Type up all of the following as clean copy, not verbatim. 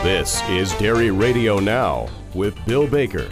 This is Dairy Radio Now with Bill Baker.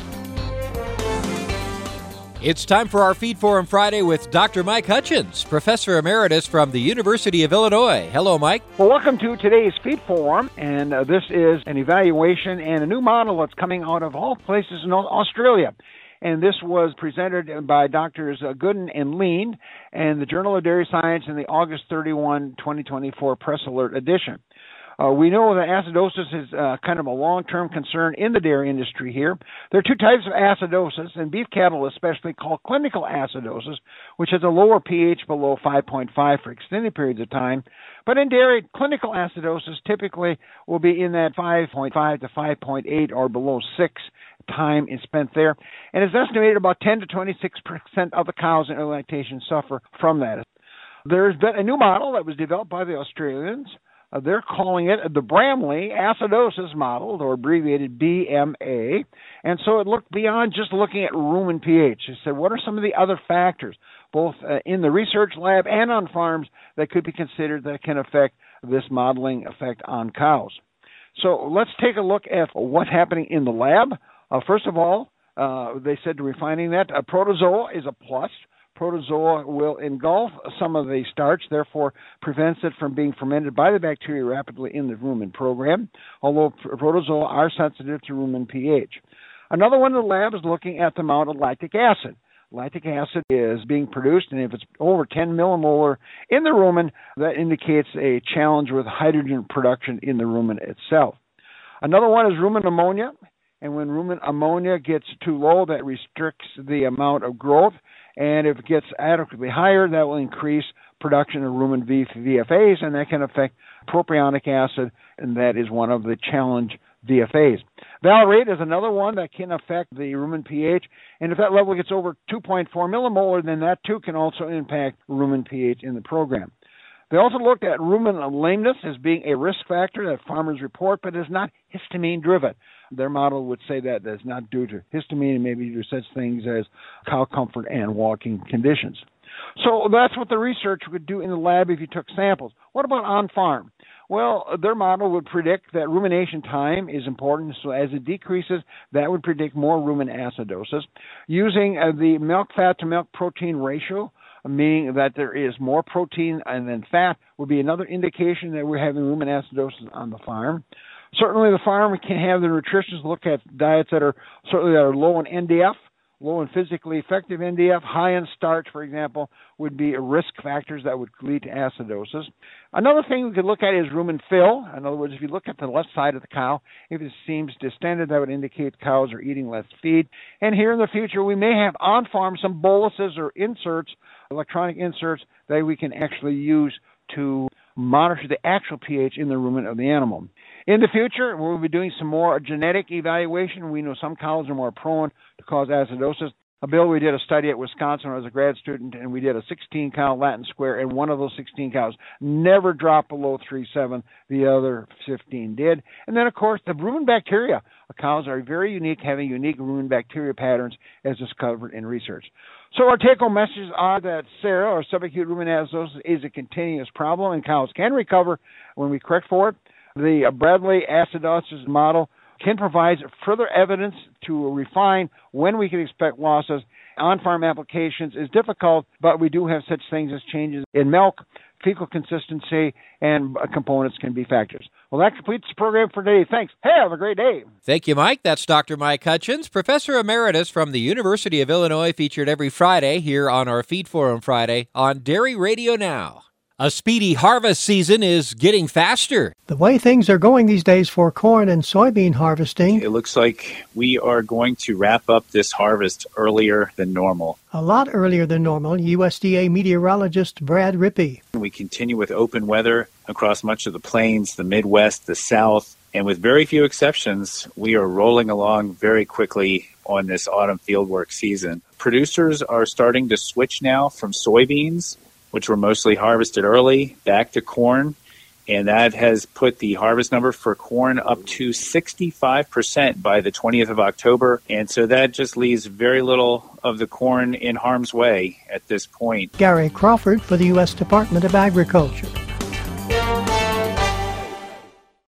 It's time for our Feed Forum Friday with Dr. Mike Hutchins, Professor Emeritus from the University of Illinois. Hello, Mike. Well, welcome to today's Feed Forum, and this is an evaluation and a new model that's coming out of all places in Australia. And this was presented by Drs. Gooden and Lean in the Journal of Dairy Science in the August 31, 2024 Press Alert edition. We know that acidosis is kind of a long-term concern in the dairy industry here. There are two types of acidosis, and beef cattle especially, called clinical acidosis, which has a lower pH below 5.5 for extended periods of time. But in dairy, clinical acidosis typically will be in that 5.5 to 5.8 or below 6 time is spent there. And it's estimated about 10 to 26% of the cows in early lactation suffer from that. There's been a new model that was developed by the Australians. They're calling it the Bramley Acidosis Model, or abbreviated BMA. And so it looked beyond just looking at rumen pH. It said, what are some of the other factors, both in the research lab and on farms, that could be considered that can affect this modeling effect on cows? So let's take a look at what's happening in the lab. First of all, they said refining that, protozoa is a plus. Protozoa will engulf some of the starch, therefore prevents it from being fermented by the bacteria rapidly in the rumen program, although protozoa are sensitive to rumen pH. Another one in the lab is looking at the amount of lactic acid. Lactic acid is being produced, and if it's over 10 millimolar in the rumen, that indicates a challenge with hydrogen production in the rumen itself. Another one is rumen ammonia, and when rumen ammonia gets too low, that restricts the amount of growth. And if it gets adequately higher, that will increase production of rumen VFAs, and that can affect propionic acid, and that is one of the challenge VFAs. Valerate is another one that can affect the rumen pH, and if that level gets over 2.4 millimolar, then that too can also impact rumen pH in the program. They also looked at rumen lameness as being a risk factor that farmers report, but is not histamine-driven. Their model would say that that's not due to histamine and maybe due to such things as cow comfort and walking conditions. So that's what the research would do in the lab if you took samples. What about on-farm? Well, their model would predict that rumination time is important, so as it decreases, that would predict more rumen acidosis. Using the milk fat to milk protein ratio, meaning that there is more protein and then fat, would be another indication that we're having rumen acidosis on the farm. Certainly the farmer can have the nutritionists look at diets that are low in NDF, low in physically effective NDF, high in starch, for example, would be risk factors that would lead to acidosis. Another thing we could look at is rumen fill. In other words, if you look at the left side of the cow, if it seems distended, that would indicate cows are eating less feed. And here in the future, we may have on-farm some boluses or inserts, electronic inserts, that we can actually use to monitor the actual pH in the rumen of the animal. In the future, we'll be doing some more genetic evaluation. We know some cows are more prone to cause acidosis. Bill, we did a study at Wisconsin when I was a grad student, and we did a 16-cow Latin square, and one of those 16 cows never dropped below 3.7. The other 15 did. And then, of course, the rumen bacteria. Cows are very unique, having unique rumen bacteria patterns as discovered in research. So our take-home messages are that SARA, or subacute rumen acidosis, is a continuous problem, and cows can recover when we correct for it. The Bramley acidosis model can provide further evidence to refine when we can expect losses. On-farm applications is difficult, but we do have such things as changes in milk, fecal consistency, and components can be factors. Well, that completes the program for today. Thanks. Hey, have a great day. Thank you, Mike. That's Dr. Mike Hutchins, Professor Emeritus from the University of Illinois, featured every Friday here on our Feed Forum Friday on Dairy Radio Now. A speedy harvest season is getting faster. The way things are going these days for corn and soybean harvesting, it looks like we are going to wrap up this harvest earlier than normal. A lot earlier than normal, USDA meteorologist Brad Rippey. We continue with open weather across much of the plains, the Midwest, the South, and with very few exceptions, we are rolling along very quickly on this autumn fieldwork season. Producers are starting to switch now from soybeans, which were mostly harvested early, back to corn, and that has put the harvest number for corn up to 65% by the 20th of October, and so that just leaves very little of the corn in harm's way at this point. Gary Crawford for the U.S. Department of Agriculture.